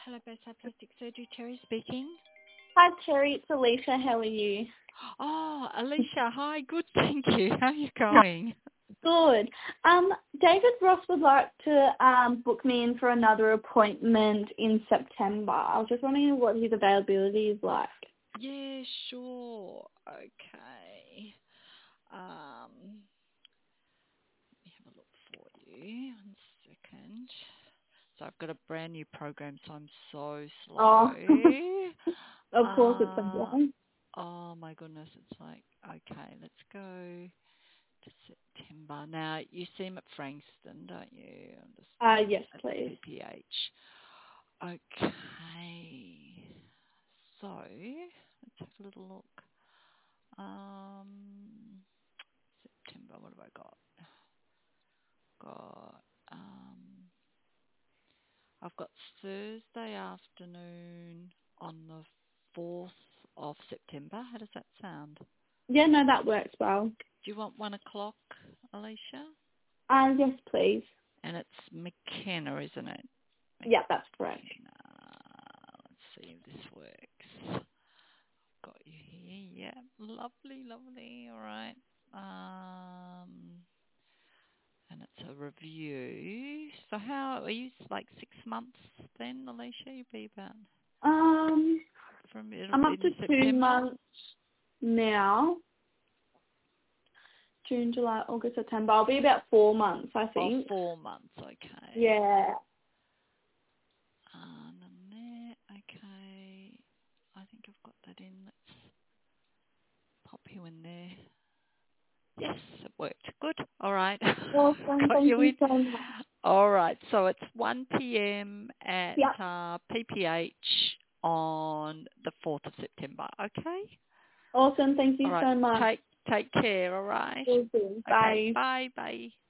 Hello, Bedside Plastic Surgery. Terry speaking. Hi, Terry. It's Alicia. How are you? Oh, Alicia. Hi. Good. Thank you. How are you going? Good. David Ross would like to book me in for another appointment in September. I was just wondering what his availability is like. Yeah, sure. Okay. Let me have a look for you. 1 second. So I've got a brand new program, so I'm so Oh, slow. of course it's Uh, September. oh my goodness. It's like, okay, let's go to September. Now, you see him at Frankston, don't you? I'm just Yes, at please. PPH. Okay. So, let's have a little look. September, what have I got? I've got Thursday afternoon on the 4th of September. How does that sound? Yeah, no, that works well. Do you want 1 o'clock, Alicia? Yes, please. And it's McKenna, isn't it? Yeah, that's correct. Let's see if this works. Got you here. Yeah, lovely, lovely. All right. And it's a review. So how are you? Like 6 months then, Alicia? You'll be about from it'll I'm be up to in 2 September. months now. June, July, August, September. I'll be about 4 months, I Oh, think. 4 months. Okay. Yeah. And there. Okay. I think I've got that in. Let's pop you in there. Yes, it worked. Good. All right. Awesome. Got Thank you you in. so much. All right. So it's 1 p.m. at Yeah. PPH on the 4th of September. Okay. Awesome. Thank All you right. so much. Take care. All right. Awesome. Okay. Bye. Bye. Bye.